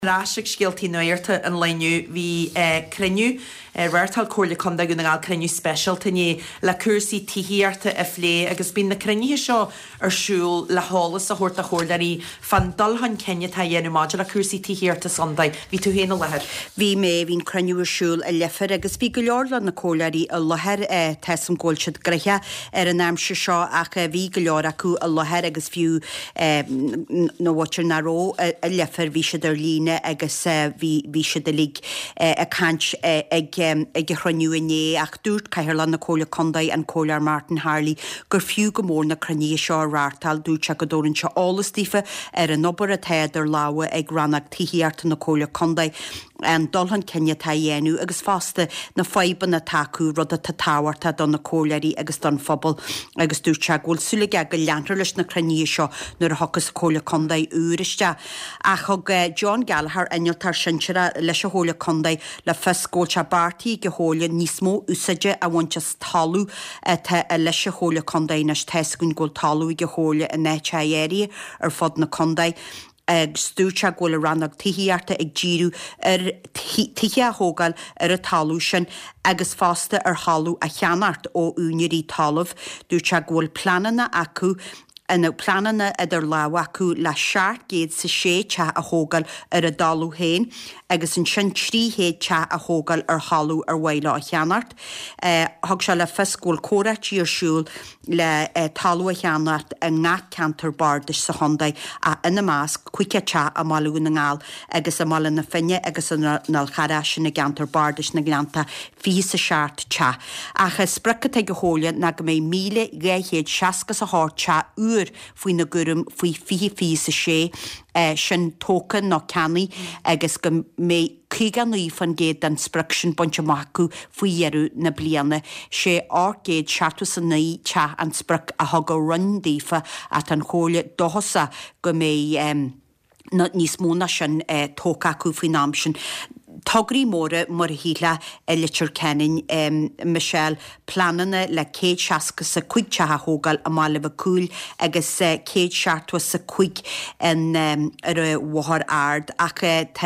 Rásig scialtí nuirta an leniu hí creniu réirtal cóirla conda gúna gáil creniu special taní le cuasaí tííarta a phlé agus bín na creniu seo arsúil le hálas a thuirta chóirlaí fan dulhan cenne tá dhéanú máidir le cuasaí tííarta Sunday hí tú héna lethir. Bhí mé hín creniu arsúil a lefir agus bhí go leorla na cóirlaí a lethir team ggóilsead greiche an aimse seo ach bhí go leor acu a lethir agus fiú nó bhair naró a lefir bhí siad ar líne agus bhí siad a lig a cant ag chraniú inné ach dúirt caithear na cóla condaid an cólar Martin Harley gur fiú go mór na craní seo rátal dúirt se go dórann se álastífa ar an obair a téidir láha ag rannach tííarta na cóla condaid an dulhan cenne tá dhéanú agus fásta na faiban na taú rud a táhairta don na cólaí agus don phobal agus dúirt se ghfuil súlaige go leantar leis na craní seo nuair a thugus cóla condaid úriste ach thug John Gallagher innealtar sinseire leis a hóla condaid le fescóilte bartaí go hóla níos mó úsaide a bhaintas talú leis a hóla condaid nas teiscún ghfuil talú go hóla a netteéirí ar fod na condaid ag stúrte ghfuil rannach tííarta ag ddíú ar tithe thógáil ar a talú sin agus fásta ar hallú a cheanart ó únirí talamh dúirte ghfuil planana acu yn y planana ydyr law acw la siart gyd sy sé cha a hógal ar a dalw hen agus yn sy'n tri hed cha a hógal ar halw ar waila a cheanart. Hog se le fysgol corat i'r siŵl le talw a cheanart a ngach cantor bardis sa hondai a yn y mas cwicia cha a malw yn ngal agus a mal yn y ffynnu agus yn al charash yn y gantor bardis na glanta fys y siart cha. Ach ysbrycat ag y hólia na gymau mile gaihed siasgas a hort cha fwy na gyrwm fwy fi sa sé sy'n token no canu agus go mé cígan nuí fan géad an spryc sy'n bont amacw fwy erw na bliana sé or géad siartw sa neu cha an spryc a hog o run dífa at an hólia dohosa go mé nís móna sy'n tócacw fwy nam sy'n Togri móra mar híla litir kennin Michelle planana le céad seasca sa cuig teatha hógal a mála bh cúil agus céad seartwa sa cuig ar a bhthar ard ach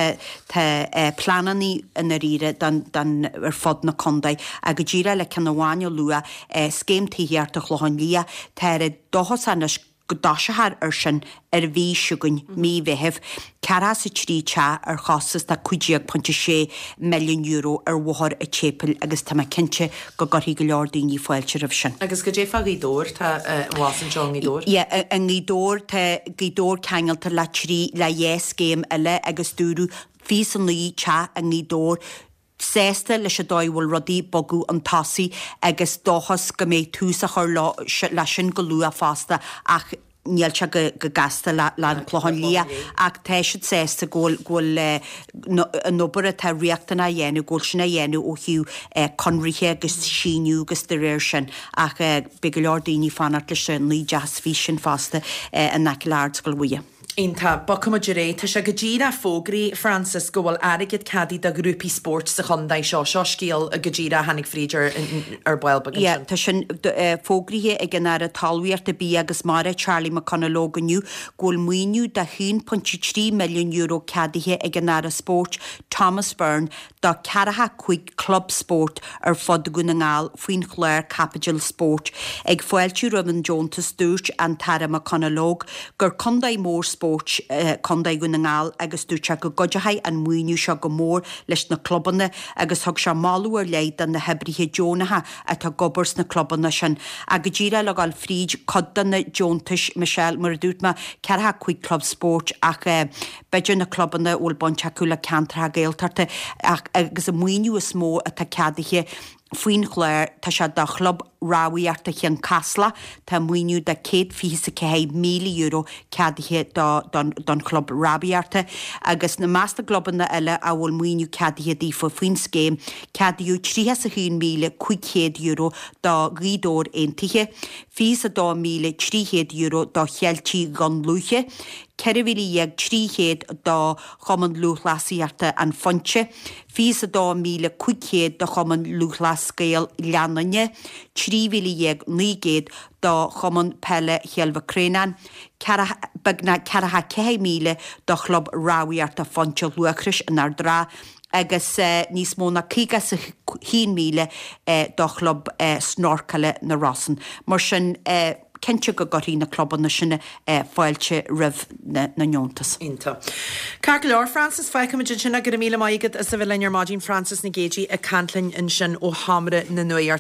tá plananí in a ríre dan ar fod na condaid a go ddíra le canháine lua scéim tííart a chlohan lia tá dochas anas go dasahar sin bhí siúgan mí bheitheh cara sa trí cha ar chosas tá 2.6 milliún euro ar bhthar a tépil agus tá cinse go gorthaí go leor daoine foiilte rih sin. Agus go défa gídór tá bhásan John gídór? Ie, an gídór tá gídór ceangalta le trí le yes game eile agus dúrú fís an lí cha an gídór Sésta leis a dóhfuil rodí bogu an tasí agus dóchas go méid túsa chuir leis sin go lua fásta ach níl se go gasta le an chlóhan lia ach teisiid sésta ghfuil an obair atá riachtainna dhéanú ghfuil sinna dhéanú ó hiú conrithe agus síniú agus de réir sin ach be go leor daoine fanart le sin lí jazz fí sin fásta an naciláard go bhuia. Inta, bocam o diré, ta se gajira fógri Francis gwyl arigid cadi da grúpi sport sa chondai seo sgiel a gajira hannig fríger ar bwael bagin. Ie, ta sin fógri he ag yn ar y talwiart y bi agus mara Charlie McConnell gwyl mwynw da 1.3 million euro cadi he ag yn ar y sport Thomas Byrne da caraha cwig club sport ar fod gwn ngal fwyn chler capital sport ag fwelti Robin Jones dúrt an Tara McConnell gur condai mór sport condaid gwn ngal agus dúrte go godjahai an mwynw seo go mór leis na clubanna agus thug se malú ar leid an na hebrithe Jonaha a tá gobers na clubanna sin a go ddíra le gáil fríd codanna Jontas Michelle mar dút ma ceartha cuig club sport ach beidir na clubanna óil bonte cúla cantra gailtarta agus a mwynw is mó a tá cadiche Fuin chléir tá se da club ráíarta chéan casla tá muoinú de 150 míle euro cadithe don club rábíarta agus na measta globanna eile a bhfuil muoinú cadithe dífa fuin scéim cadíú 3 míle 500 euro dá grídór aontaithe fís a 2 míle 300 euro dá chealtí gan lúche ceirhíag tríchéad dá chaman lúthlasíarta an fonse, fís a 2,500 do chaman lúthlascéal leananne, 3,900 do chaman pelle chealbhacrénan, bagna ceratha 100,000 do chlub ráíarta fonse luachris an ardrá, agus níos móna 100,000 do chlub snorcale na Rossan. Mar sin Kense go goí na clubban na sinna fáilte rih na neontas. Inta. Car leor Francis feicimiid sinna go 1,000 maigad a sa bhfuil lear Máidín Francis na Géidí a canlainn in sin ó hamra na nuir